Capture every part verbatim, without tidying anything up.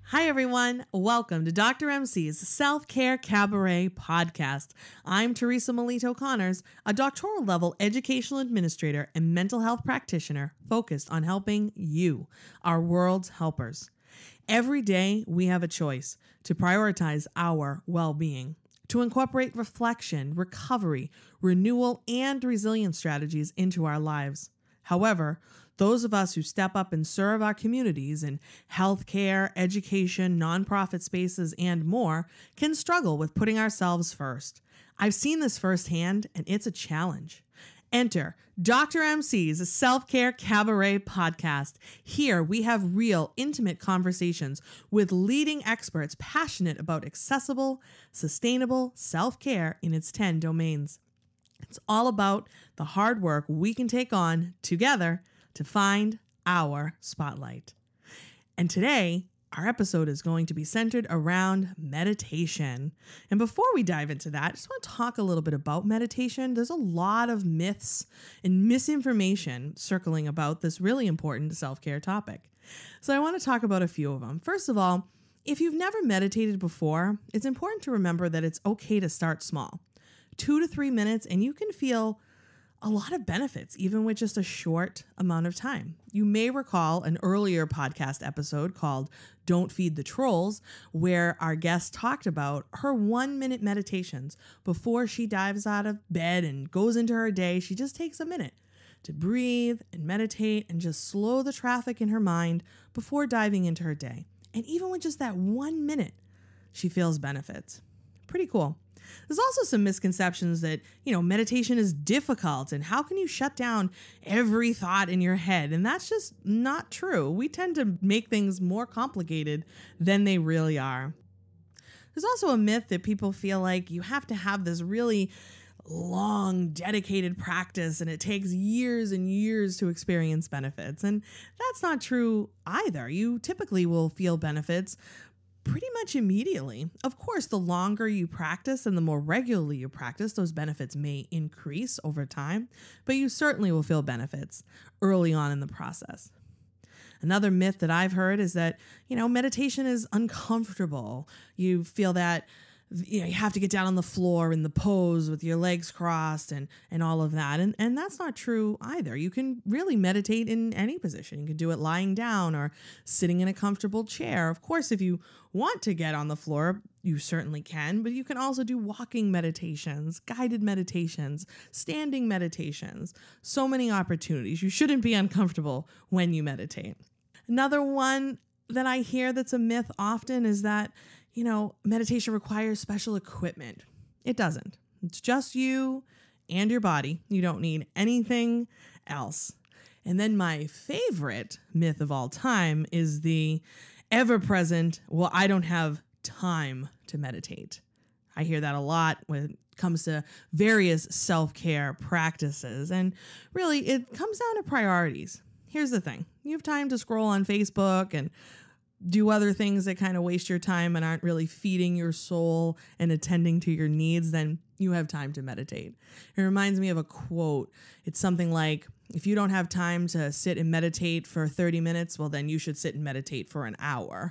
Hi, everyone. Welcome to Doctor M C's Self-Care Cabaret podcast. I'm Teresa Melito Connors, a doctoral level educational administrator and mental health practitioner focused on helping you, our world's helpers. Every day, we have a choice to prioritize our well-being, to incorporate reflection, recovery, renewal, and resilience strategies into our lives. However, those of us who step up and serve our communities in healthcare, education, nonprofit spaces, and more can struggle with putting ourselves first. I've seen this firsthand, and it's a challenge. Enter Doctor M C's Self-Care Cabaret podcast. Here we have real, intimate conversations with leading experts passionate about accessible, sustainable self-care in its ten domains. It's all about the hard work we can take on together to find our spotlight. And today, our episode is going to be centered around meditation. And before we dive into that, I just want to talk a little bit about meditation. There's a lot of myths and misinformation circling about this really important self-care topic. So I want to talk about a few of them. First of all, if you've never meditated before, it's important to remember that it's okay to start small. Two to three minutes, and you can feel a lot of benefits, even with just a short amount of time. You may recall an earlier podcast episode called Don't Feed the Trolls, where our guest talked about her one minute meditations before she dives out of bed and goes into her day. She just takes a minute to breathe and meditate and just slow the traffic in her mind before diving into her day. And even with just that one minute, she feels benefits. Pretty cool. There's also some misconceptions that, you know, meditation is difficult and how can you shut down every thought in your head? And that's just not true. We tend to make things more complicated than they really are. There's also a myth that people feel like you have to have this really long, dedicated practice and it takes years and years to experience benefits. And that's not true either. You typically will feel benefits pretty much immediately. Of course, the longer you practice and the more regularly you practice, those benefits may increase over time, but you certainly will feel benefits early on in the process. Another myth that I've heard is that, you know, meditation is uncomfortable. You feel that you know, you have to get down on the floor in the pose with your legs crossed and, and all of that. And, and that's not true either. You can really meditate in any position. You can do it lying down or sitting in a comfortable chair. Of course, if you want to get on the floor, you certainly can, but you can also do walking meditations, guided meditations, standing meditations, so many opportunities. You shouldn't be uncomfortable when you meditate. Another one that I hear that's a myth often is that, you know, meditation requires special equipment. It doesn't. It's just you and your body. You don't need anything else. And then my favorite myth of all time is the ever-present, well, I don't have time to meditate. I hear that a lot when it comes to various self-care practices. And really, it comes down to priorities. Here's the thing. You have time to scroll on Facebook and do other things that kind of waste your time and aren't really feeding your soul and attending to your needs, then you have time to meditate. It reminds me of a quote. It's something like, if you don't have time to sit and meditate for thirty minutes, well, then you should sit and meditate for an hour.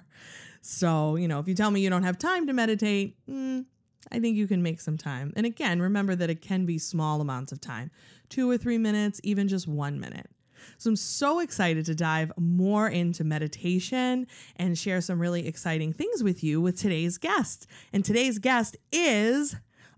So, you know, if you tell me you don't have time to meditate, mm, I think you can make some time. And again, remember that it can be small amounts of time, two or three minutes, even just one minute. So I'm so excited to dive more into meditation and share some really exciting things with you with today's guest. And today's guest is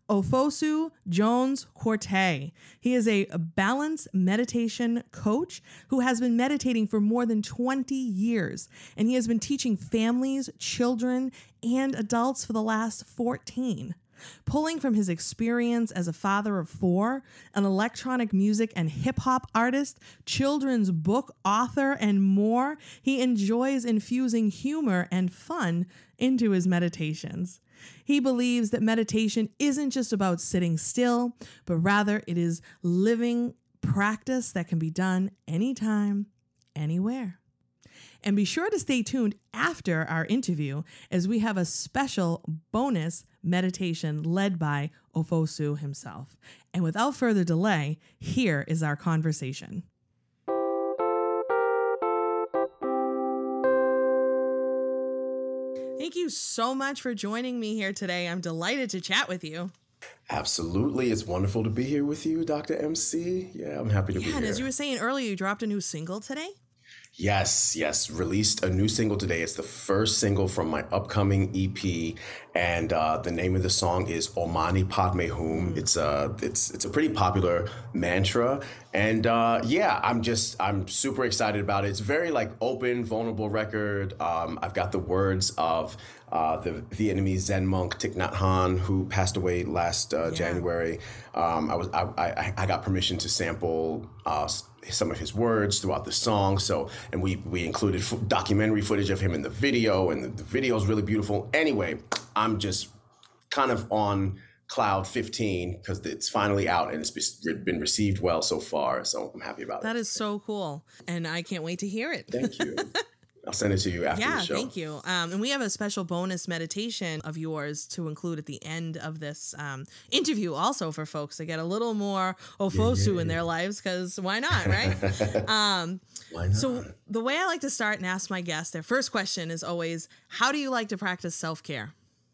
Ofosu Jones-Quartey. He is a balance meditation coach who has been meditating for more than twenty years. And he has been teaching families, children, and adults for the last fourteen. Pulling from his experience as a father of four, an electronic music and hip-hop artist, children's book author, and more, he enjoys infusing humor and fun into his meditations. He believes that meditation isn't just about sitting still, but rather it is living practice that can be done anytime, anywhere. And be sure to stay tuned after our interview as we have a special bonus meditation led by Ofosu himself. And without further delay, here is our conversation. thank you so much for joining me here today. I'm delighted to chat with you. Absolutely. It's wonderful to be here with you, Doctor M C. Yeah, I'm happy to yeah, be here. And as you were saying earlier, you dropped a new single today? Yes, yes. Released a new single today. It's the first single from my upcoming E P, and uh, the name of the song is Om Mani Padme Hum. Mm. It's a it's it's a pretty popular mantra, and uh, yeah, I'm just I'm super excited about it. It's a very like open, vulnerable record. Um, I've got the words of uh, the Vietnamese Zen monk Thich Nhat Hanh, who passed away last uh, yeah. January. Um, I was I, I I got permission to sample Uh, some of his words throughout the song. So, and we we included f- documentary footage of him in the video, and the, the video is really beautiful. Anyway, I'm just kind of on cloud fifteen because it's finally out and it's been received well so far. So I'm happy about that. it. That is so cool. And I can't wait to hear it. Thank you. I'll send it to you after yeah, the show. Yeah, thank you. Um, and we have a special bonus meditation of yours to include at the end of this um, interview also for folks to get a little more Ofosu yeah, yeah. in their lives, because why not, right? um, why not? So the way I like to start and ask my guests, their first question is always, how do you like to practice self-care?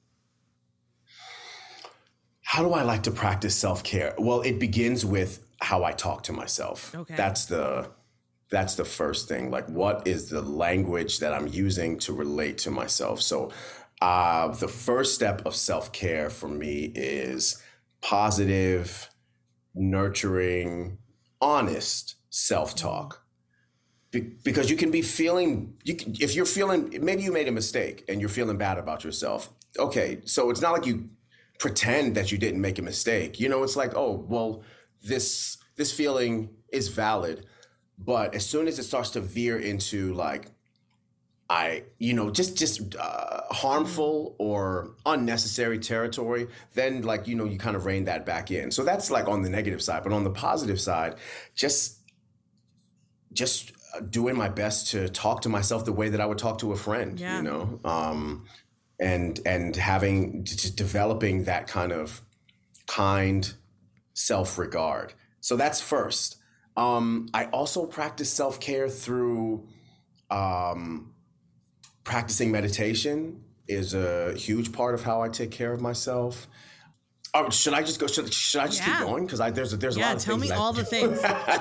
How do I like to practice self-care? Well, it begins with how I talk to myself. Okay. That's the... That's the first thing. Like, what is the language that I'm using to relate to myself? So uh, the first step of self-care for me is positive, nurturing, honest self-talk. Be- because you can be feeling, you can, if you're feeling, maybe you made a mistake and you're feeling bad about yourself. Okay, so it's not like you pretend that you didn't make a mistake. You know, it's like, oh, well, this this feeling is valid. But as soon as it starts to veer into like, I, you know, just just uh, harmful or unnecessary territory, then like, you know, you kind of rein that back in. So that's like on the negative side. But on the positive side, just just doing my best to talk to myself the way that I would talk to a friend, yeah. you know, um, and and having just developing that kind of kind self-regard. So that's first. Um, I also practice self-care through um, practicing meditation is a huge part of how I take care of myself. Oh, should I just go? Should, should I just yeah. keep going? Because I there's there's a yeah, lot of tell things. me all I the things.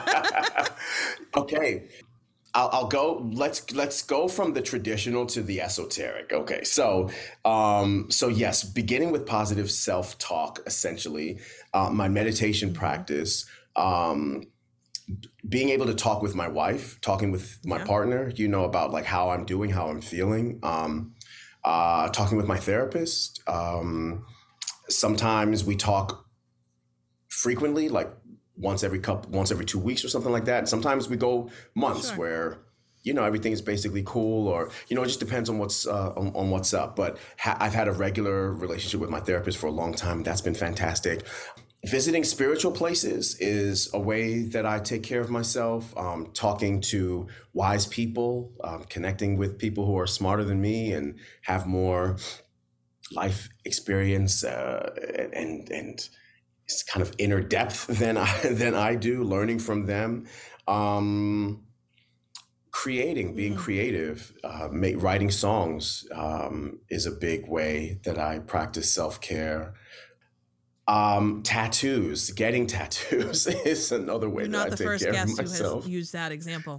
Okay, I'll, I'll go. Let's let's go from the traditional to the esoteric. Okay, so um, so yes, beginning with positive self-talk, essentially, uh, my meditation mm-hmm. practice. Um, being able to talk with my wife, talking with my yeah. partner, you know, about like how I'm doing, how I'm feeling, um, uh, talking with my therapist. Um, sometimes we talk frequently, like once every couple, once every two weeks or something like that. And sometimes we go months sure. where, you know, everything is basically cool, or, you know, it just depends on what's uh, on, on what's up. But ha- I've had a regular relationship with my therapist for a long time. That's been fantastic. Visiting spiritual places is a way that I take care of myself. Um, talking to wise people, um, connecting with people who are smarter than me and have more life experience uh, and and it's kind of inner depth than I than I do. Learning from them, um, creating, being mm. creative, uh, make, writing songs um, is a big way that I practice self-care. Um, tattoos, getting tattoos is another way You're that I take care of myself. Not the first guest who has used that example.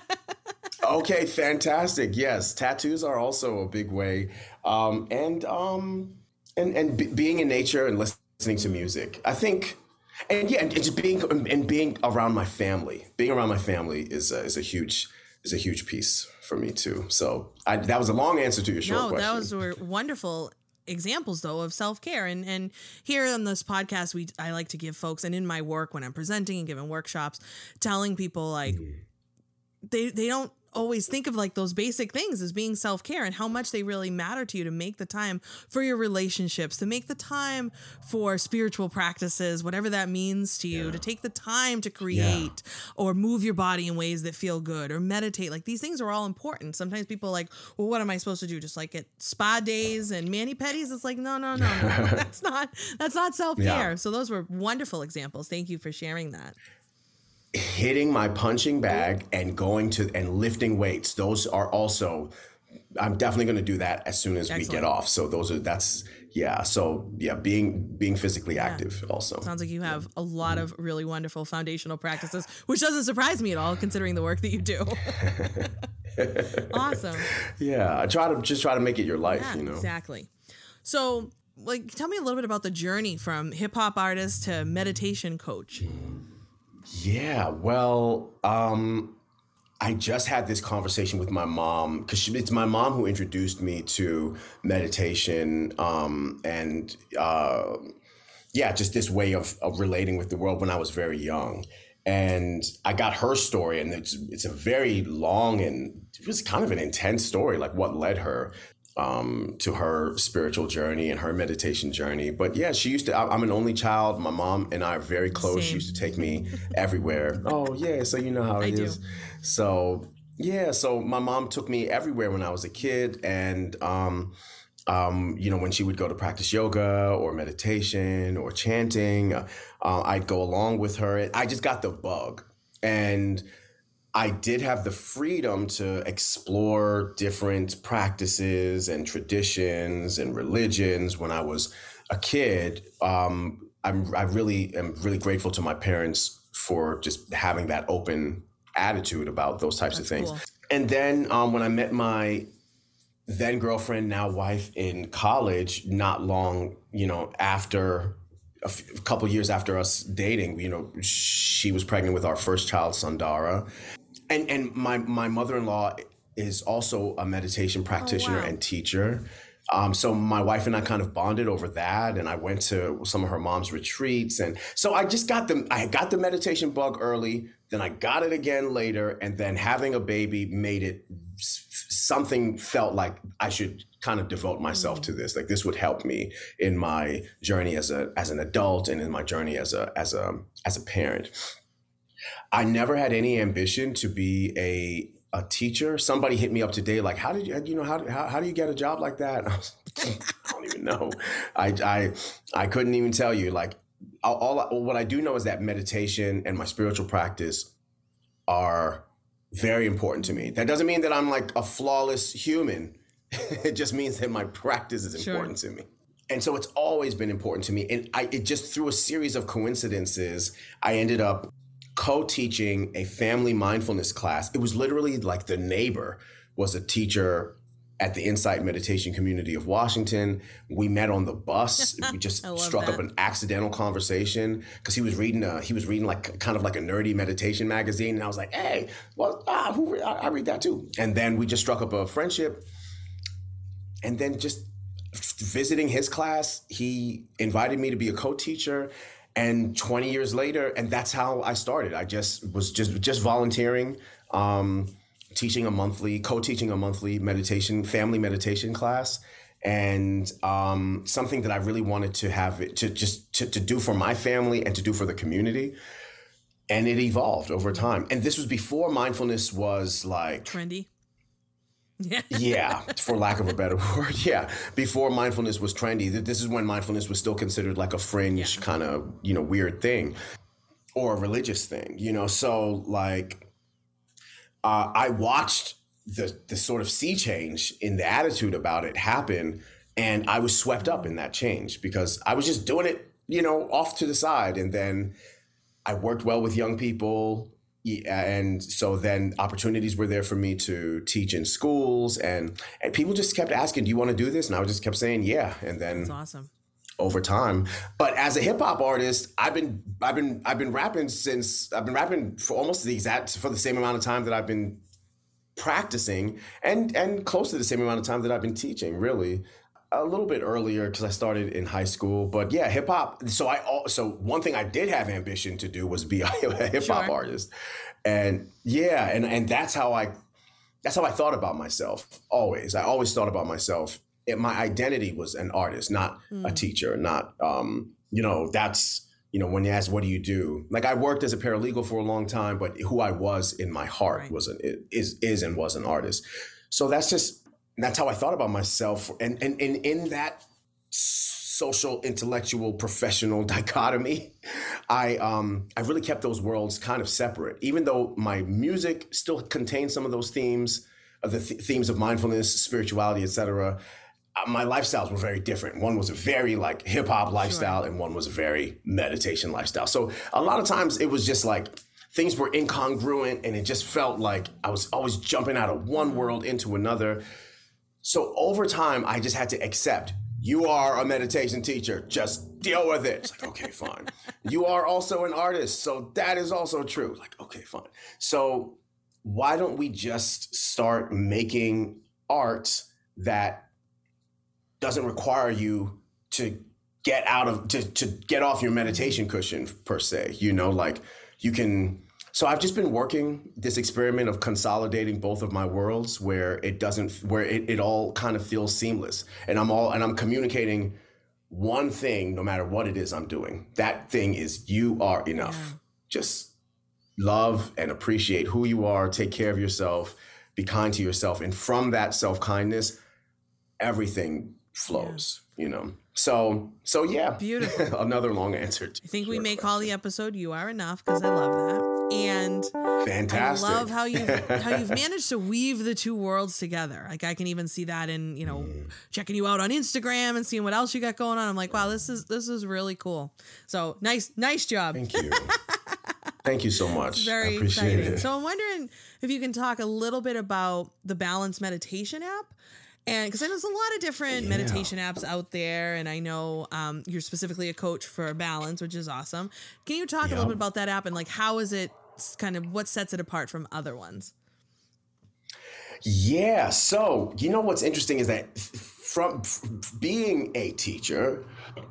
Okay, fantastic. Yes, tattoos are also a big way. Um, and um, and and b- being in nature and listening to music. I think, and yeah, and just being and being around my family. Being around my family is a, is a huge is a huge piece for me too. So I, that was a long answer to your short no, question. No, those were wonderful examples though of self-care, and and here on this podcast we I like to give folks, and in my work when I'm presenting and giving workshops, telling people like mm. they they don't always think of like those basic things as being self-care and how much they really matter to you, to make the time for your relationships, to make the time for spiritual practices, whatever that means to you, yeah. to take the time to create yeah. or move your body in ways that feel good or meditate. Like these things are all important. Sometimes people are like, well, what am I supposed to do? Just like get spa days and mani-pedis? It's like, no, no, no, no. that's not, that's not self-care. Yeah. So those were wonderful examples. Thank you for sharing that. Hitting my punching bag and going to and lifting weights. Those are also I'm definitely going to do that as soon as Excellent. we get off. So those are, that's, yeah. So yeah, being, being physically Yeah. active also. Sounds like you have a lot of really wonderful foundational practices, which doesn't surprise me at all considering the work that you do. Awesome. Yeah. I try to just try to make it your life, Yeah, you know? exactly. So like, tell me a little bit about the journey from hip hop artist to meditation coach. Yeah. Well, um, I just had this conversation with my mom because it's my mom who introduced me to meditation, um, and uh, yeah, just this way of, of relating with the world when I was very young. And I got her story, and it's it's a very long and it was kind of an intense story, like what led her um, to her spiritual journey and her meditation journey. But yeah, she used to, I, I'm an only child. My mom and I are very close. Same. She used to take me everywhere. Oh yeah, so you know how it I is. do. So yeah, so my mom took me everywhere when I was a kid. And, um, um, you know, when she would go to practice yoga or meditation or chanting, uh, uh, I'd go along with her. I just got the bug. And I did have the freedom to explore different practices and traditions and religions when I was a kid. Um, I'm, I really am really grateful to my parents for just having that open attitude about those types That's of things. cool. And then um, when I met my then girlfriend, now wife in college, not long, you know, after a, f- a couple years after us dating, you know, she was pregnant with our first child, Sandara. And and my, my mother-in-law is also a meditation practitioner wow. and teacher. Um, so my wife and I kind of bonded over that, and I went to some of her mom's retreats. And so I just got the, I got the meditation bug early, then I got it again later. And then having a baby made it, something felt like I should kind of devote myself to this. Like this would help me in my journey as a, as an adult and in my journey as a, as a, as a parent. I never had any ambition to be a a teacher. Somebody hit me up today, like, how did you, you know, how, how, how do you get a job like that? I, was, I don't even know. I, I, I couldn't even tell you. Like, all, all what I do know is that meditation and my spiritual practice are very important to me. That doesn't mean that I'm like a flawless human. It just means that my practice is Sure. important to me. And so it's always been important to me. And I, it just through a series of coincidences, I ended up co-teaching a family mindfulness class. It was literally like the neighbor was a teacher at the Insight Meditation Community of Washington. We met on the bus. We just struck that. up an accidental conversation because he was reading a, he was reading like kind of like a nerdy meditation magazine. And I was like, hey, well, ah, who re- I, I read that too. And then we just struck up a friendship. And then just visiting his class, he invited me to be a co-teacher. And twenty years later, and that's how I started. I just was just just volunteering, um, teaching a monthly, co-teaching a monthly meditation, family meditation class, and um, something that I really wanted to have it to just to, to do for my family and to do for the community. And it evolved over time. And this was before mindfulness was like Trendy. Yeah. yeah, for lack of a better word. Yeah. Before mindfulness was trendy, this is when mindfulness was still considered like a fringe Yeah. kind of, you know, weird thing or a religious thing, you know? So like, uh, I watched the, the sort of sea change in the attitude about it happen. And I was swept up in that change because I was just doing it, you know, off to the side. And then I worked well with young people. And so then opportunities were there for me to teach in schools, and and people just kept asking, do you want to do this? And I just kept saying, yeah. And then That's awesome. over time, but as a hip hop artist, I've been, I've been, I've been rapping since I've been rapping for almost the exact, for the same amount of time that I've been practicing, and, and close to the same amount of time that I've been teaching, really. A little bit earlier because I started in high school, but yeah, hip hop. So I also, one thing I did have ambition to do was be a hip hop Sure. artist. And yeah, and, and that's how I, that's how I thought about myself always. I always thought about myself. It, my identity was an artist, not Mm. a teacher, not, um, you know, that's, you know, when you ask, what do you do? Like I worked as a paralegal for a long time, but who I was in my heart Right. was an, is, is and was an artist. So that's just, that's how I thought about myself. And, and, and in that social, intellectual, professional dichotomy, I, um, I really kept those worlds kind of separate, even though my music still contains some of those themes. of the th- themes of mindfulness, spirituality, et cetera, uh, my lifestyles were very different. One was a very like hip hop lifestyle, sure. and one was a very meditation lifestyle. So a lot of times it was just like things were incongruent, and it just felt like I was always jumping out of one world into another. So over time, I just had to accept, you are a meditation teacher, just deal with it. It's like, okay, fine. You are also an artist, so that is also true. Like, okay, fine. So why don't we just start making art that doesn't require you to get out of, to, to get off your meditation cushion per se, you know, like you can. So I've just been working this experiment of consolidating both of my worlds where it doesn't, where it, it all kind of feels seamless, and I'm all, and I'm communicating one thing, no matter what it is I'm doing. That thing is, you are enough. Yeah. Just love and appreciate who you are, take care of yourself, be kind to yourself. And from that self-kindness, everything flows, yeah. you know? So, so yeah. Beautiful. Another long answer. I think we may question. call the episode "You Are Enough" because I love that. And fantastic. I love how you how you've managed to weave the two worlds together. Like I can even see that in, you know, mm. checking you out on Instagram and seeing what else you got going on. I'm like, wow, this is this is really cool. So nice, nice job. Thank you. Thank you so much. It's very I appreciate exciting. it. So I'm wondering if you can talk a little bit about the Balance Meditation app. And because there's a lot of different yeah. meditation apps out there, and I know um, you're specifically a coach for Balance, which is awesome. Can you talk yep. a little bit about that app and like how is it kind of what sets it apart from other ones? Yeah. So, you know, what's interesting is that from being a teacher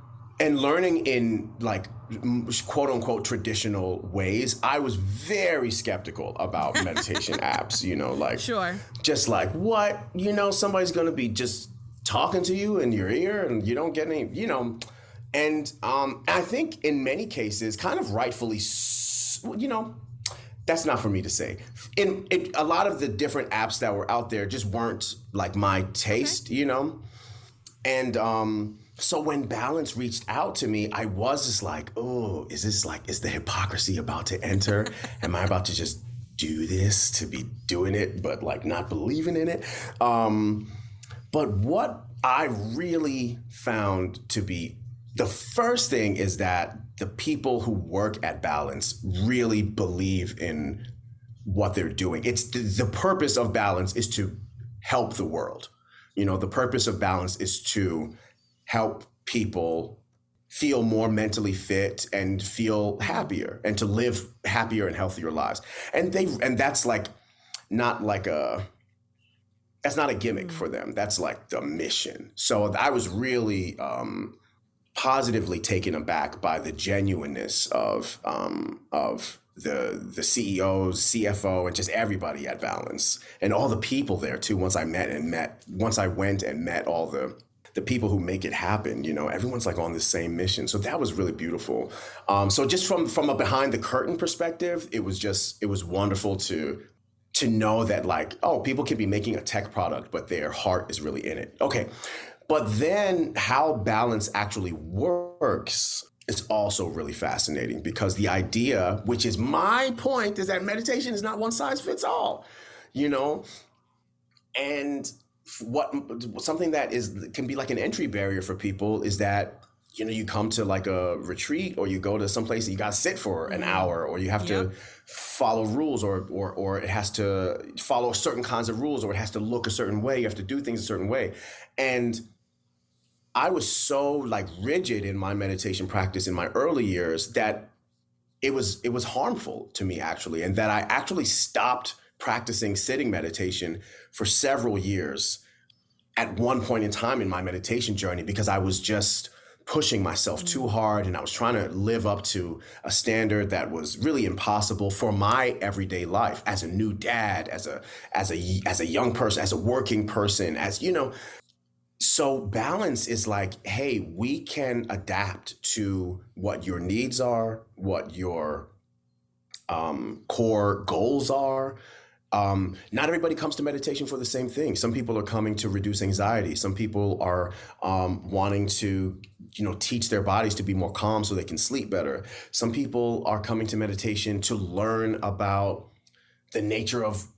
and learning in like quote unquote traditional ways, I was very skeptical about meditation apps, you know, like sure. just like what, you know, somebody's going to be just talking to you in your ear and you don't get any, you know, and um, I think in many cases, kind of rightfully, you know, that's not for me to say. In it, a lot of the different apps that were out there just weren't like my taste, okay. you know, and um, so when Balance reached out to me, I was just like, oh, is this like, is the hypocrisy about to enter? Am I about to just do this to be doing it, but like not believing in it? Um, but what I really found to be the first thing is that the people who work at Balance really believe in what they're doing. It's the, the purpose of Balance is to help the world. You know, the purpose of Balance is to help people feel more mentally fit and feel happier and to live happier and healthier lives. And they and that's like not like a that's not a gimmick for them. That's like the mission. So I was really um, positively taken aback by the genuineness of um, of the the C E Os, C F O, and just everybody at Balance, and all the people there too. Once I met and met, once I went and met all the the people who make it happen, you know, everyone's like on the same mission. So that was really beautiful. Um, so just from from a behind the curtain perspective, it was just it was wonderful to to know that like, oh, people can be making a tech product, but their heart is really in it. Okay. But then how Balance actually works is also really fascinating, because the idea, which is my point, is that meditation is not one size fits all, you know, and what something that is can be like an entry barrier for people is that, you know, you come to like a retreat or you go to some place that you got to sit for an hour, or you have yep. to follow rules, or, or, or it has to follow certain kinds of rules, or it has to look a certain way. You have to do things a certain way. And I was so like rigid in my meditation practice in my early years that it was, it was harmful to me actually. And that I actually stopped practicing sitting meditation for several years at one point in time in my meditation journey, because I was just pushing myself too hard, and I was trying to live up to a standard that was really impossible for my everyday life as a new dad, as a as a as a young person, as a working person, as you know. So Balance is like, hey, we can adapt to what your needs are, what your um, core goals are. Um, not everybody comes to meditation for the same thing. Some people are coming to reduce anxiety. Some people are um, wanting to, you know, teach their bodies to be more calm so they can sleep better. Some people are coming to meditation to learn about the nature of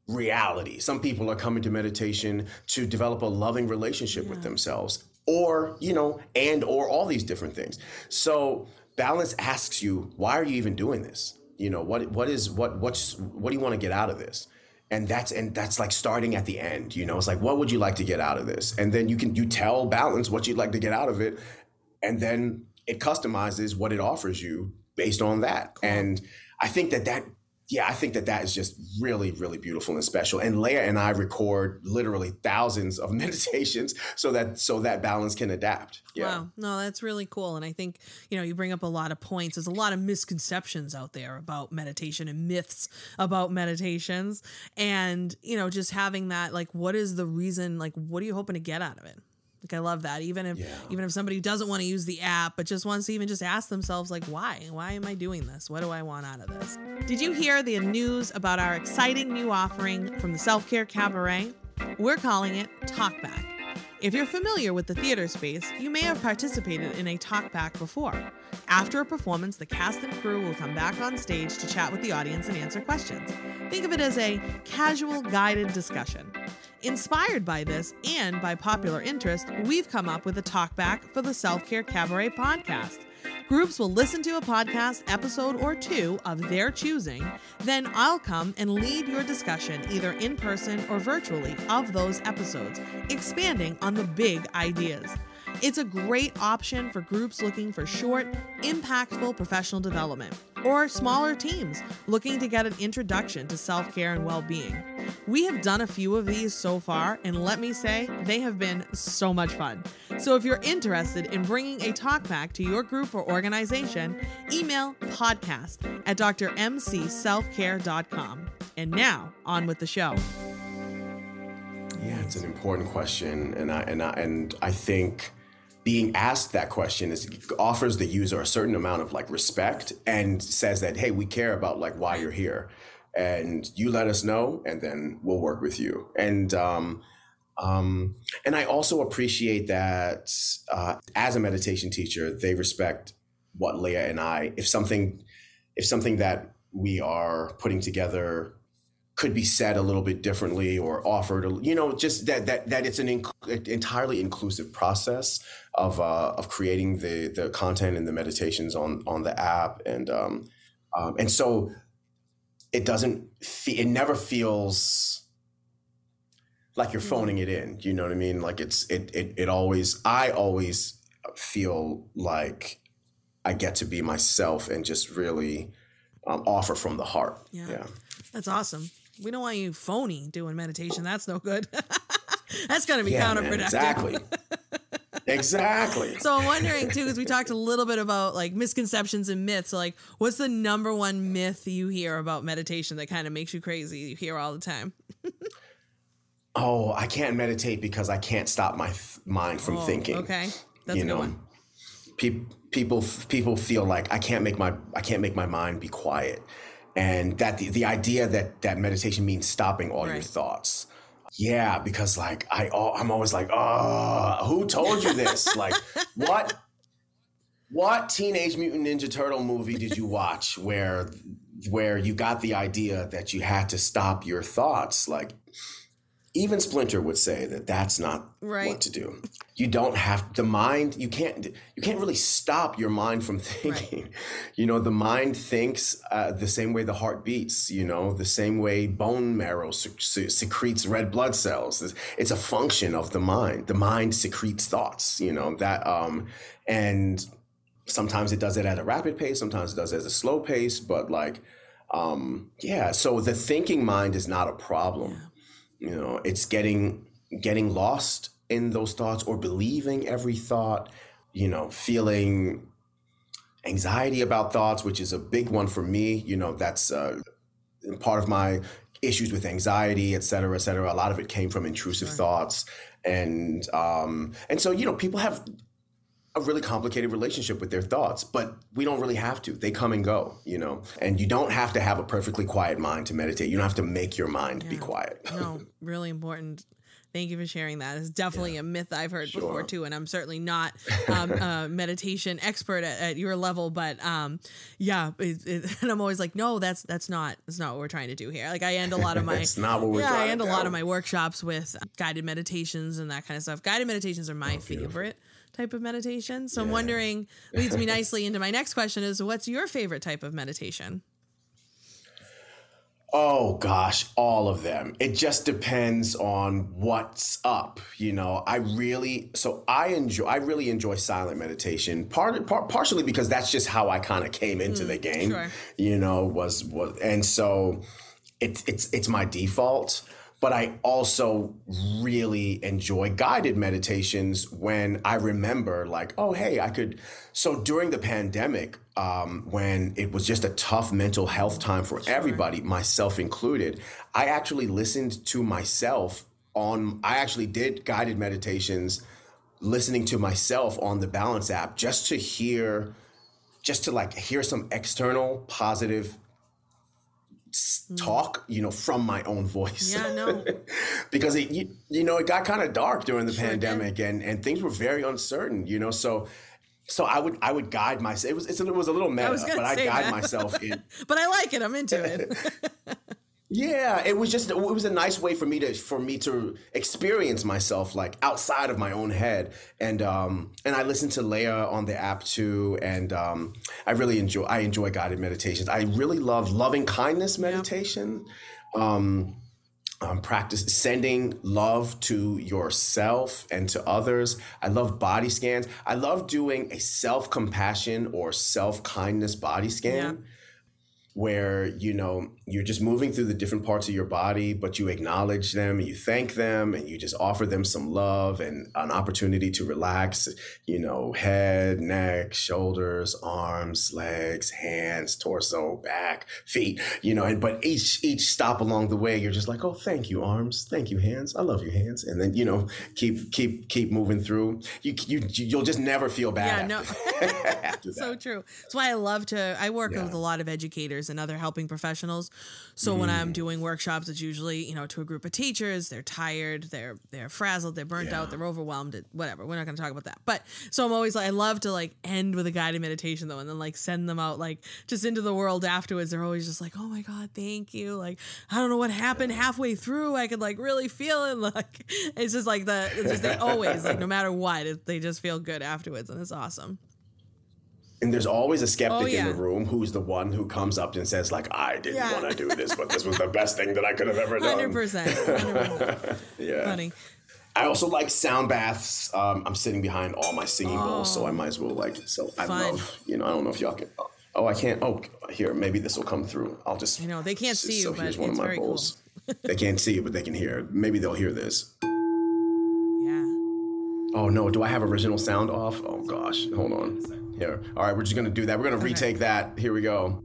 reality. Some people are coming to meditation to develop a loving relationship yeah. with themselves, or, you know, and or all these different things. So balance asks you, why are you even doing this? You know, what what is what what's what do you want to get out of this? And that's and that's like starting at the end. You know, it's like, what would you like to get out of this? And then you can you tell balance what you'd like to get out of it, and then it customizes what it offers you based on that. Cool. And I think that that yeah, I think that that is just really, really beautiful and special. And Leah and I record literally thousands of meditations so that so that balance can adapt. Yeah. Wow. No, that's really cool. And I think, you know, you bring up a lot of points. There's a lot of misconceptions out there about meditation and myths about meditations. And, you know, just having that, like, what is the reason, like, what are you hoping to get out of it? Like, I love that. Even if yeah. even if somebody doesn't want to use the app, but just wants to even just ask themselves, like, why? Why am I doing this? What do I want out of this? Did you hear the news about our exciting new offering from the Self-Care Cabaret? We're calling it Talkback. If you're familiar with the theater space, you may have participated in a talkback before. After a performance, the cast and crew will come back on stage to chat with the audience and answer questions. Think of it as a casual guided discussion. Inspired by this and by popular interest, we've come up with a talkback for the Self-Care Cabaret podcast. Groups will listen to a podcast episode or two of their choosing, then I'll come and lead your discussion either in person or virtually of those episodes, expanding on the big ideas. It's a great option for groups looking for short, impactful professional development, or smaller teams looking to get an introduction to self-care and well-being. We have done a few of these so far, and let me say, they have been so much fun. So if you're interested in bringing a talkback to your group or organization, email podcast at d r m c self care dot com. And now, on with the show. Yeah, it's an important question, and I and I and I think being asked that question is offers the user a certain amount of like respect and says that, hey, we care about like why you're here, and you let us know, and then we'll work with you. And um, um, and I also appreciate that uh, as a meditation teacher, they respect what Leah and I, if something, if something that we are putting together could be said a little bit differently or offered, you know, just that that that it's an inc- entirely inclusive process of uh, of creating the the content and the meditations on on the app, and um, um, and so it doesn't fe- it never feels like you're phoning it in. You know what I mean? Like it's it it it always I always feel like I get to be myself and just really um, offer from the heart. Yeah. yeah, that's awesome. We don't want you phony doing meditation. That's no good. That's going to be yeah, counterproductive. Man, exactly. Exactly. So I'm wondering too, because we talked a little bit about like misconceptions and myths. So like, what's the number one myth you hear about meditation that kind of makes you crazy? You hear all the time. Oh, I can't meditate because I can't stop my th- mind from oh, thinking. Okay, that's you a good know, one. Pe- people people feel like I can't make my I can't make my mind be quiet. And that the, the idea that that meditation means stopping all right. your thoughts. Yeah, because like I, I'm always like, oh, who told you this? Like, what, what Teenage Mutant Ninja Turtle movie did you watch where, where you got the idea that you had to stop your thoughts? Like, even Splinter would say that that's not right. what to do. You don't have the mind. You can't. You can't really stop your mind from thinking. Right. You know, the mind thinks uh, the same way the heart beats. You know, the same way bone marrow sec- secretes red blood cells. It's a function of the mind. The mind secretes thoughts. You know that, um, and sometimes it does it at a rapid pace. Sometimes it does it at a slow pace. But like, um, yeah. So the thinking mind is not a problem. Yeah. You know, it's getting getting lost in those thoughts or believing every thought, you know, feeling anxiety about thoughts, which is a big one for me. You know, that's uh, part of my issues with anxiety, et cetera, et cetera. A lot of it came from intrusive sure. thoughts. And um, and so, you know, people have a really complicated relationship with their thoughts, but we don't really have to. They come and go, you know, and you don't have to have a perfectly quiet mind to meditate. You don't have to make your mind yeah. be quiet. No, really important. Thank you for sharing that. It's definitely Yeah. a myth I've heard Sure. before too, and I'm certainly not um, a meditation expert at, at your level, but um, yeah, it, it, and I'm always like, no, that's that's not that's not what we're trying to do here. Like I end a lot of my It's not what we're yeah, I trying end to a lot do. of my workshops with guided meditations and that kind of stuff. Guided meditations are my Oh, beautiful. favorite type of meditation. So I'm Yeah. wondering, leads me nicely into my next question: is what's your favorite type of meditation? Oh gosh, all of them. It just depends on what's up. You know, I really, so I enjoy, I really enjoy silent meditation. Part, part partially because that's just how I kind of came into the game. sure. You know, was was, and so it's it's it's my default. But I also really enjoy guided meditations when I remember, like, oh, hey, I could. So during the pandemic, um, when it was just a tough mental health time for everybody, myself included, I actually listened to myself on, I actually did guided meditations listening to myself on the Balance app just to hear, just to like hear some external positive talk, you know, from my own voice. Yeah, no. Because it, you, you know, it got kind of dark during the Sure pandemic, and and things were very uncertain, you know. So, so I would I would guide myself. It was it's, it was a little meta, was gonna but I say guide that. myself in. But I like it. I'm into it. Yeah, it was just it was a nice way for me to for me to experience myself like outside of my own head, and um and I listened to Leah on the app too, and um I really enjoy I enjoy guided meditations. I really love loving kindness meditation. Um, um practice sending love to yourself and to others. I love body scans. I love doing a self-compassion or self-kindness body scan. Yeah. Where, you know, you're just moving through the different parts of your body, but you acknowledge them and you thank them and you just offer them some love and an opportunity to relax, you know, head, neck, shoulders, arms, legs, hands, torso, back, feet, you know, and but each each stop along the way, you're just like, oh, thank you, arms. Thank you, hands. I love your hands. And then, you know, keep keep keep moving through. You you you'll just never feel bad. Yeah, after, no. after So that. true. That's why I love to, I work Yeah. with a lot of educators and other helping professionals. So when I'm doing workshops, it's usually, you know, to a group of teachers, they're tired, they're, they're frazzled, they're burnt Yeah. out, they're overwhelmed, it- whatever. We're not going to talk about that. But so I'm always like, I love to like end with a guided meditation though, and then like send them out like just into the world afterwards. They're always just like, oh my God, thank you. Like, I don't know what happened halfway through. I could like really feel it. Like, it's just like the, it's just they always like, no matter what, it, they just feel good afterwards. And it's awesome. And there's always a skeptic Oh, yeah. in the room who's the one who comes up and says, like, I didn't Yeah. want to do this, but this was the best thing that I could have ever done. one hundred percent. one hundred percent. Yeah. Funny. I also like sound baths. Um, I'm sitting behind all my singing bowls, so I might as well like. So I Fun. love, you know, I don't know if y'all can. Oh, I can't. Oh, here, maybe this will come through. I'll just. I know, they can't see you, So but here's one of it's my very cool. bowls. They can't see it, but they can hear. Maybe they'll hear this. Yeah. Oh no, do I have original sound off? Oh gosh, hold on. Here. All right, we're just gonna do that. We're gonna retake that. Here we go.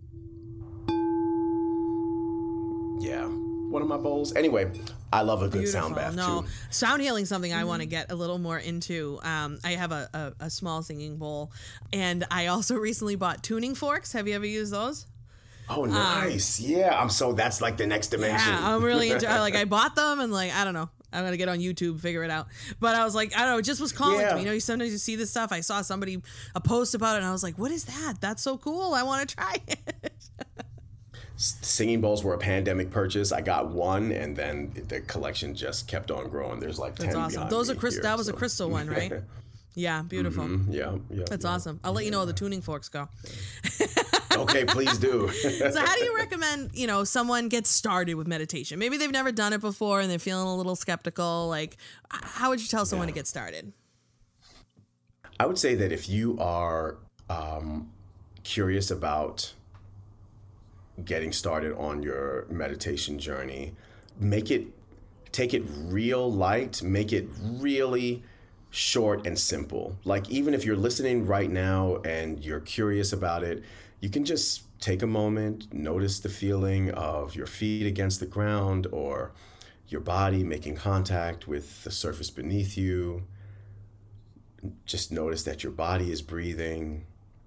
Yeah. One of my bowls. Anyway, I love a good sound bath no, too. sound healing is something I want to get a little more into. Um, I have a, a, a small singing bowl, and I also recently bought tuning forks. Have you ever used those? Oh, nice. yeah. I'm so that's like the next dimension. Yeah, I'm really into. I, like I bought them, and like I don't know. I'm gonna get on YouTube, figure it out. But I was like, I don't know, it just was calling Yeah. to me. You know, you sometimes you see this stuff. I saw somebody a post about it, and I was like, what is that? That's so cool. I want to try it. Singing bowls were a pandemic purchase. I got one, and then the collection just kept on growing. There's like ten That's awesome. behind Those me are crystal. here, That was a so. crystal one, right? Yeah, beautiful. Yeah, yeah. That's yeah. awesome. I'll let you know how the tuning forks go. Okay, please do. So how do you recommend, you know, someone gets started with meditation? Maybe they've never done it before and they're feeling a little skeptical. Like, how would you tell someone to get started? I would say that if you are um, curious about getting started on your meditation journey, make it, take it real light, make it really short and simple. Like, even if you're listening right now and you're curious about it, you can just take a moment, notice the feeling of your feet against the ground or your body making contact with the surface beneath you. Just notice that your body is breathing.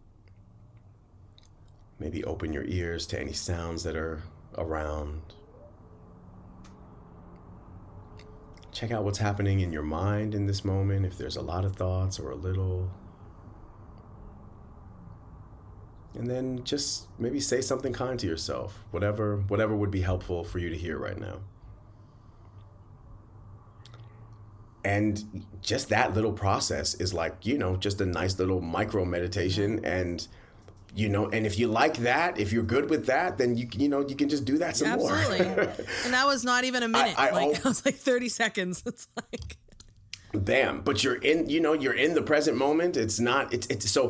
Maybe open your ears to any sounds that are around. check out what's happening in your mind in this moment, if there's a lot of thoughts or a little. And then just maybe say something kind to yourself, whatever whatever would be helpful for you to hear right now. And just that little process is like, you know, just a nice little micro meditation. And, you know, and if you like that, if you're good with that, then you you know, you can just do that some Absolutely. more. And that was not even a minute. I, I, like, oh, it was like thirty seconds. It's like, bam. But you're in, you know, you're in the present moment. It's not, it's, it's so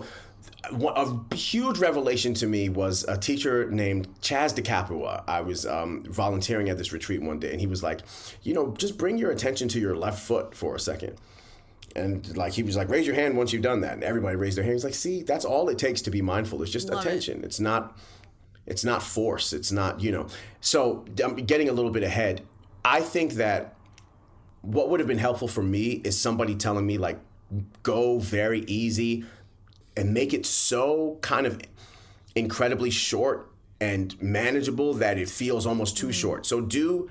a huge revelation to me was a teacher named Chaz DeCapua. I was um, volunteering at this retreat one day, and he was like, you know, just bring your attention to your left foot for a second. And like, he was like, raise your hand once you've done that. And everybody raised their hand. He's like, see, that's all it takes to be mindful. It's just Love attention. It. It's not, it's not force. It's not, you know, so I'm getting a little bit ahead. I think that what would have been helpful for me is somebody telling me like, go very easy and make it so kind of incredibly short and manageable that it feels almost too mm-hmm. short. So do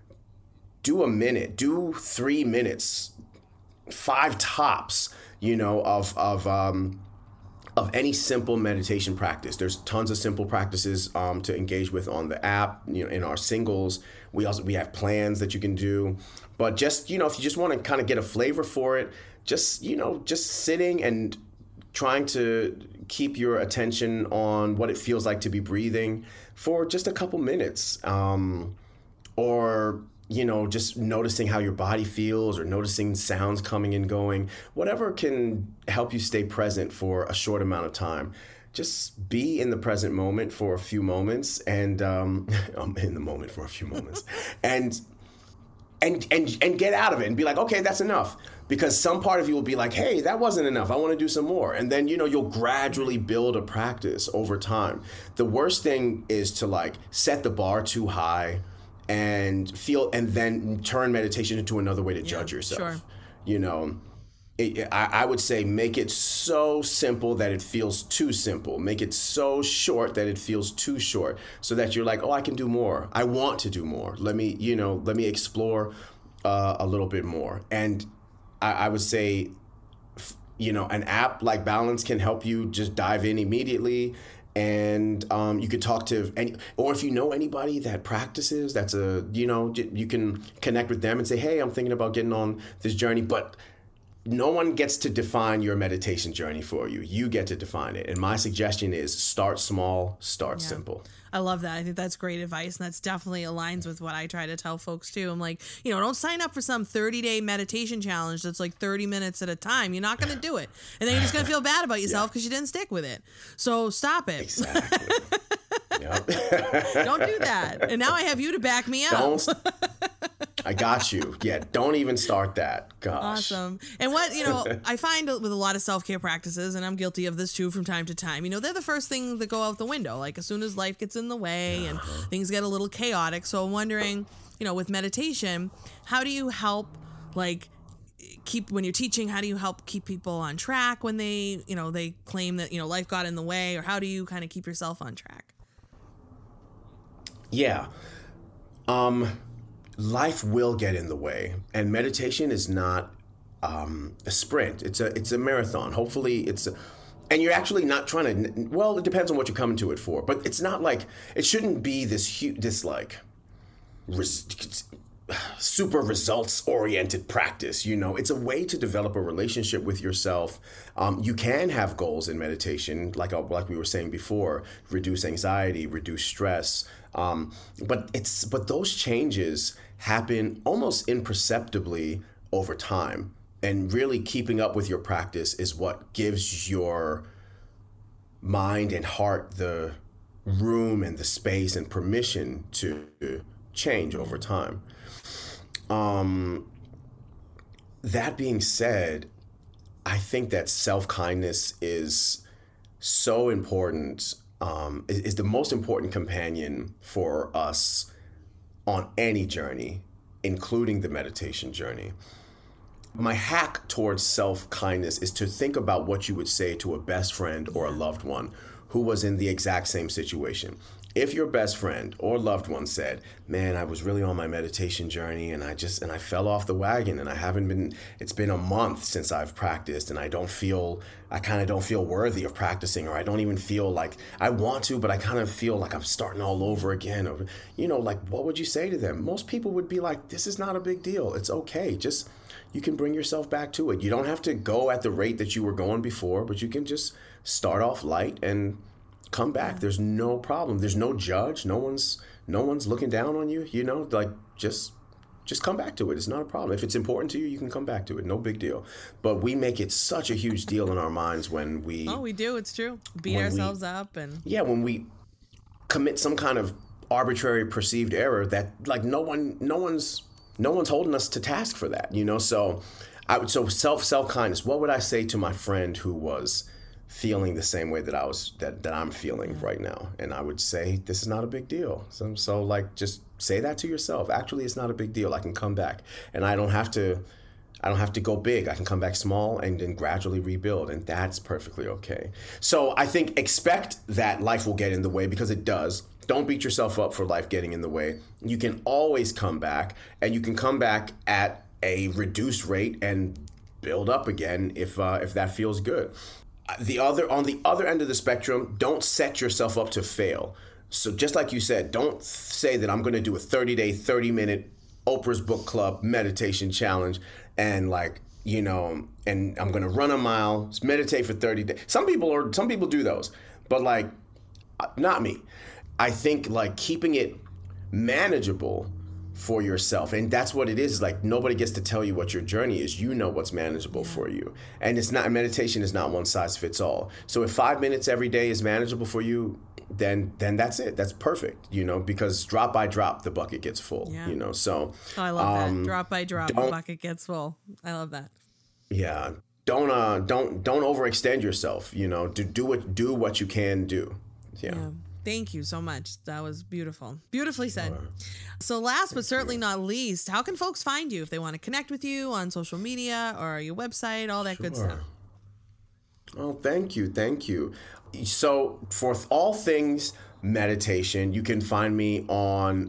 do a minute, do three minutes, five tops, you know, of of um, of any simple meditation practice. There's tons of simple practices um, to engage with on the app, you know, in our singles. We also we have plans that you can do. But just, you know, if you just want to kind of get a flavor for it, just, you know, just sitting and trying to keep your attention on what it feels like to be breathing for just a couple minutes. Um, or, you know, just noticing how your body feels or noticing sounds coming and going, whatever can help you stay present for a short amount of time. Just be in the present moment for a few moments and um, I'm in the moment for a few moments and, and, and, and get out of it and be like, okay, that's enough. Because some part of you will be like, hey, that wasn't enough. I want to do some more. And then, you know, you'll gradually build a practice over time. The worst thing is to like set the bar too high and feel and then turn meditation into another way to yeah, judge yourself. Sure. You know, it, I, I would say make it so simple that it feels too simple. Make it so short that it feels too short so that you're like, oh, I can do more. I want to do more. Let me, you know, let me explore uh, a little bit more. And I, I would say, you know, an app like Balance can help you just dive in immediately. And um, you could talk to any, or if you know anybody that practices, that's a, you know, you can connect with them and say, hey, I'm thinking about getting on this journey. But no one gets to define your meditation journey for you. You get to define it. And my suggestion is start small, start yeah. simple. I love that. I think that's great advice. And that's definitely aligns with what I try to tell folks too. I'm like, you know, don't sign up for some thirty day meditation challenge that's like thirty minutes at a time. You're not going to do it. And then you're just going to feel bad about yourself because yeah. you didn't stick with it. So stop it. Exactly. Don't do that. And now I have you to back me up. Don't. I got you. Yeah, don't even start that. Gosh. Awesome. And what, you know, I find with a lot of self-care practices, and I'm guilty of this too from time to time, you know, they're the first thing that go out the window. Like as soon as life gets in the way and uh-huh. things get a little chaotic. So I'm wondering, you know, with meditation, how do you help, like, keep, when you're teaching, how do you help keep people on track when they, you know, they claim that, you know, life got in the way, or how do you kind of keep yourself on track? Yeah. Um, life will get in the way, and meditation is not um, a sprint. It's a it's a marathon. Hopefully it's a, and you're actually not trying to, well, it depends on what you're coming to it for, but it's not like, it shouldn't be this huge, this like res, super results oriented practice. You know, it's a way to develop a relationship with yourself. Um, you can have goals in meditation, like uh, like we were saying before, reduce anxiety, reduce stress. Um, but it's but those changes happen almost imperceptibly over time. And really keeping up with your practice is what gives your mind and heart the room and the space and permission to change over time. Um, that being said, I think that self-kindness is so important, um, is, is the most important companion for us on any journey, including the meditation journey. My hack towards self-kindness is to think about what you would say to a best friend or a loved one who was in the exact same situation. If your best friend or loved one said, man, I was really on my meditation journey and I just, and I fell off the wagon and I haven't been, it's been a month since I've practiced and I don't feel, I kind of don't feel worthy of practicing, or I don't even feel like I want to, but I kind of feel like I'm starting all over again. Or, you know, like, what would you say to them? Most people would be like, this is not a big deal. It's okay. Just, you can bring yourself back to it. You don't have to go at the rate that you were going before, but you can just start off light and come back. There's no problem. There's no judge. No one's no one's looking down on you. You know, like just just come back to it. It's not a problem. If it's important to you, you can come back to it. No big deal. But we make it such a huge deal in our minds when we Oh, we do. It's true. Beat ourselves we, up and yeah, when we commit some kind of arbitrary perceived error that like no one no one's no one's holding us to task for that, you know? So I would so self self kindness. What would I say to my friend who was feeling the same way that I was that, that I'm feeling right now? And I would say, this is not a big deal. So, so like just say that to yourself. Actually, it's not a big deal. I can come back. And I don't have to I don't have to go big. I can come back small and then gradually rebuild. And that's perfectly okay. So I think expect that life will get in the way, because it does. Don't beat yourself up for life getting in the way. You can always come back, and you can come back at a reduced rate and build up again if uh, if that feels good. The other on the other end of the spectrum, don't set yourself up to fail. So just like you said, don't say that I'm going to do a thirty-day, thirty-minute Oprah's Book Club meditation challenge and like, you know, and I'm going to run a mile, meditate for thirty days. Some people are some people do those, but like not me. I think like keeping it manageable for yourself. And that's what it is. Like nobody gets to tell you what your journey is. You know what's manageable for you. And it's not, meditation is not one size fits all. So if five minutes every day is manageable for you, then then that's it. That's perfect, you know, because drop by drop, the bucket gets full, yeah. you know, so. Oh, I love um, that. Drop by drop, the bucket gets full. I love that. Yeah. Don't, uh, don't, don't overextend yourself, you know, do, do what, do what you can do. Yeah. yeah. Thank you so much. That was beautiful. Beautifully said. Right. So last but certainly not least, how can folks find you if they want to connect with you on social media or your website, all that sure. good stuff? Oh, thank you. Thank you. So for all things meditation, you can find me on...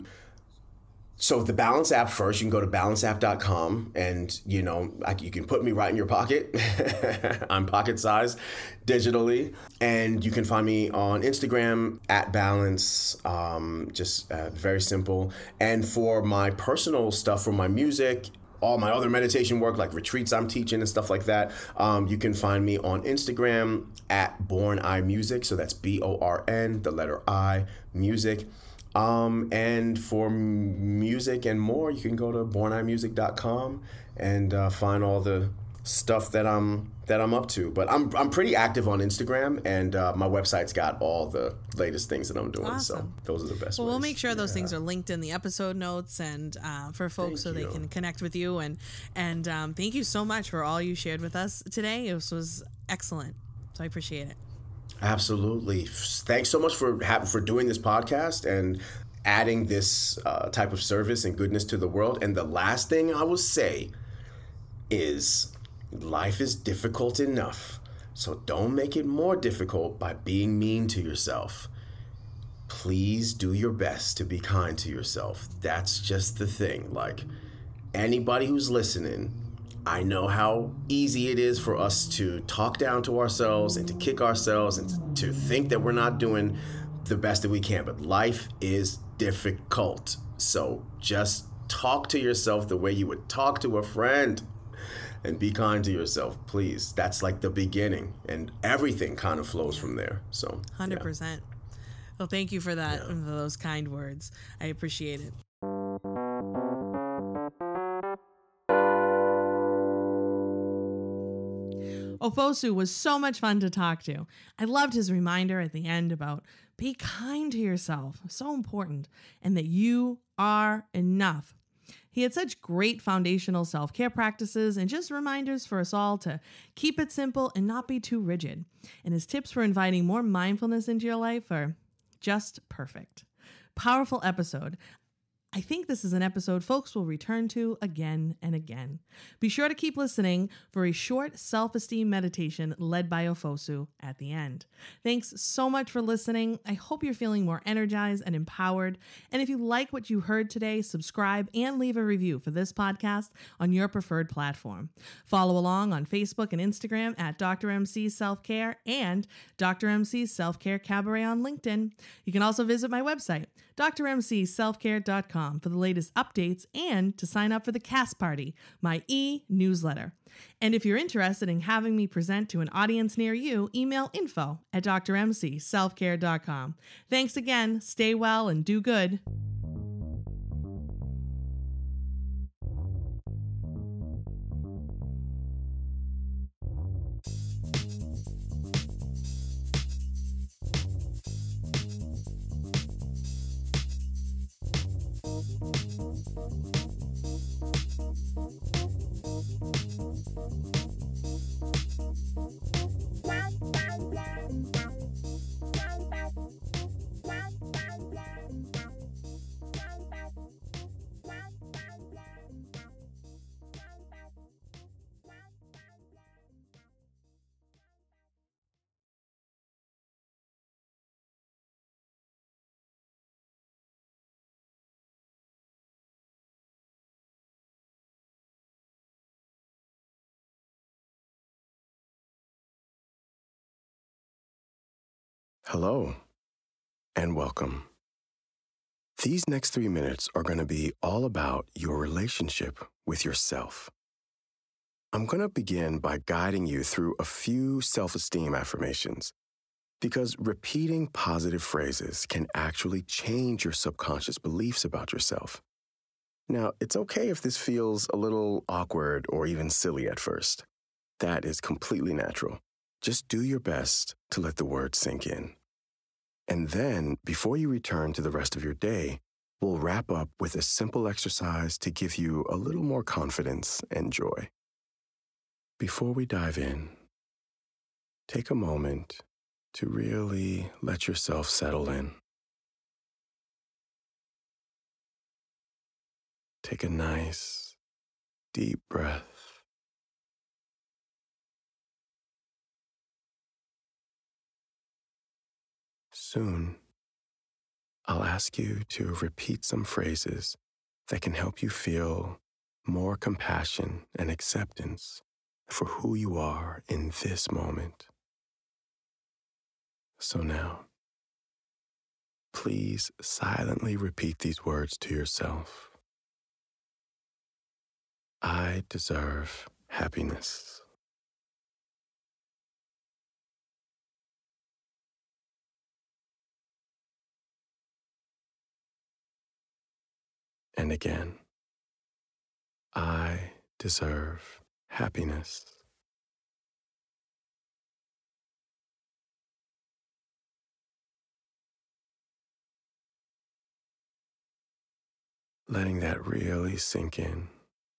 So the Balance app first, you can go to balance app dot com and, you know, I, you can put me right in your pocket. I'm pocket size digitally. And you can find me on Instagram at Balance, um, just uh, very simple. And for my personal stuff, for my music, all my other meditation work, like retreats I'm teaching and stuff like that, um, you can find me on Instagram at Born I Music. So that's B O R N, the letter I, music. Um, and for m- music and more, you can go to born i music dot com and uh, find all the stuff that I'm that I'm up to. But I'm I'm pretty active on Instagram, and uh, my website's got all the latest things that I'm doing. Awesome. So those are the best well, ways. We'll make sure those yeah. things are linked in the episode notes and uh, for folks thank so you. They can connect with you. And and um, thank you so much for all you shared with us today. This was excellent. So I appreciate it. Absolutely. Thanks so much for ha- for doing this podcast and adding this uh, type of service and goodness to the world. And the last thing I will say is life is difficult enough. So don't make it more difficult by being mean to yourself. Please do your best to be kind to yourself. That's just the thing. Like anybody who's listening, I know how easy it is for us to talk down to ourselves and to kick ourselves and to think that we're not doing the best that we can. But life is difficult. So just talk to yourself the way you would talk to a friend and be kind to yourself, please. That's like the beginning, and everything kind of flows from there. So one hundred percent. Yeah. Well, thank you for that, yeah. for those kind words. I appreciate it. Ofosu was so much fun to talk to. I loved his reminder at the end about be kind to yourself, so important, and that you are enough. He had such great foundational self-care practices and just reminders for us all to keep it simple and not be too rigid. And his tips for inviting more mindfulness into your life are just perfect. Powerful episode. I think this is an episode folks will return to again and again. Be sure to keep listening for a short self-esteem meditation led by Ofosu at the end. Thanks so much for listening. I hope you're feeling more energized and empowered. And if you like what you heard today, subscribe and leave a review for this podcast on your preferred platform. Follow along on Facebook and Instagram at Doctor M C Self-Care and Doctor M C Self-Care Cabaret on LinkedIn. You can also visit my website, D R M C self care dot com, for the latest updates and to sign up for the Cast Party, my e-newsletter. And if you're interested in having me present to an audience near you, email info at D R M C self care dot com. Thanks again. Stay well and do good. Hello, and welcome. These next three minutes are going to be all about your relationship with yourself. I'm going to begin by guiding you through a few self-esteem affirmations, because repeating positive phrases can actually change your subconscious beliefs about yourself. Now, it's okay if this feels a little awkward or even silly at first. That is completely natural. Just do your best to let the words sink in. And then, before you return to the rest of your day, we'll wrap up with a simple exercise to give you a little more confidence and joy. Before we dive in, take a moment to really let yourself settle in. Take a nice, deep breath. Soon, I'll ask you to repeat some phrases that can help you feel more compassion and acceptance for who you are in this moment. So now, please silently repeat these words to yourself. I deserve happiness. And again, I deserve happiness. Letting that really sink in.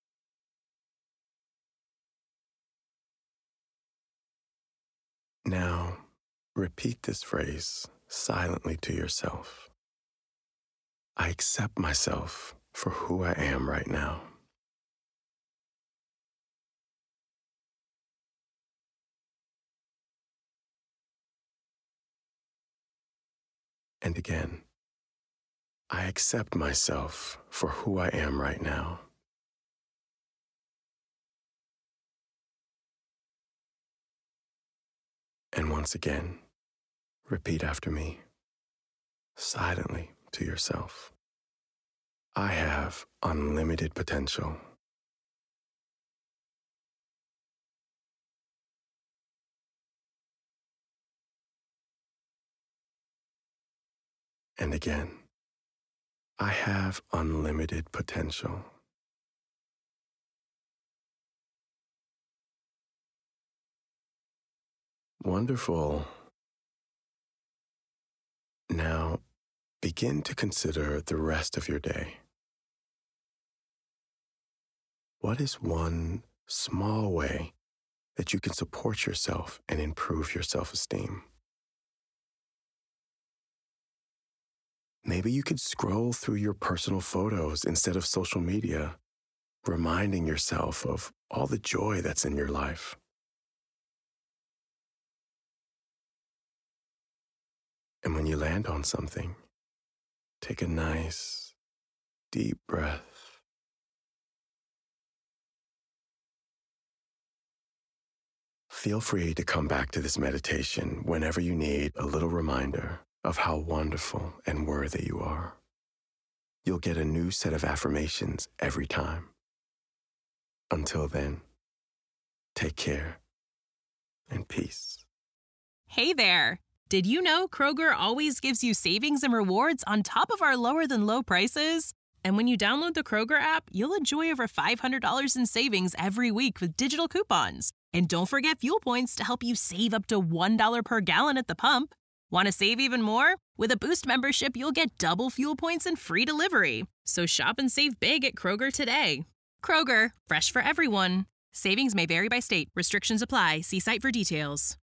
Now, repeat this phrase silently to yourself. I accept myself for who I am right now. And again, I accept myself for who I am right now. And once again, repeat after me, silently to yourself. I have unlimited potential. And again, I have unlimited potential. Wonderful. Now, begin to consider the rest of your day. What is one small way that you can support yourself and improve your self-esteem? Maybe you could scroll through your personal photos instead of social media, reminding yourself of all the joy that's in your life. And when you land on something, take a nice, deep breath. Feel free to come back to this meditation whenever you need a little reminder of how wonderful and worthy you are. You'll get a new set of affirmations every time. Until then, take care and peace. Hey there! Did you know Kroger always gives you savings and rewards on top of our lower than low prices? And when you download the Kroger app, you'll enjoy over five hundred dollars in savings every week with digital coupons. And don't forget fuel points to help you save up to one dollar per gallon at the pump. Want to save even more? With a Boost membership, you'll get double fuel points and free delivery. So shop and save big at Kroger today. Kroger, fresh for everyone. Savings may vary by state. Restrictions apply. See site for details.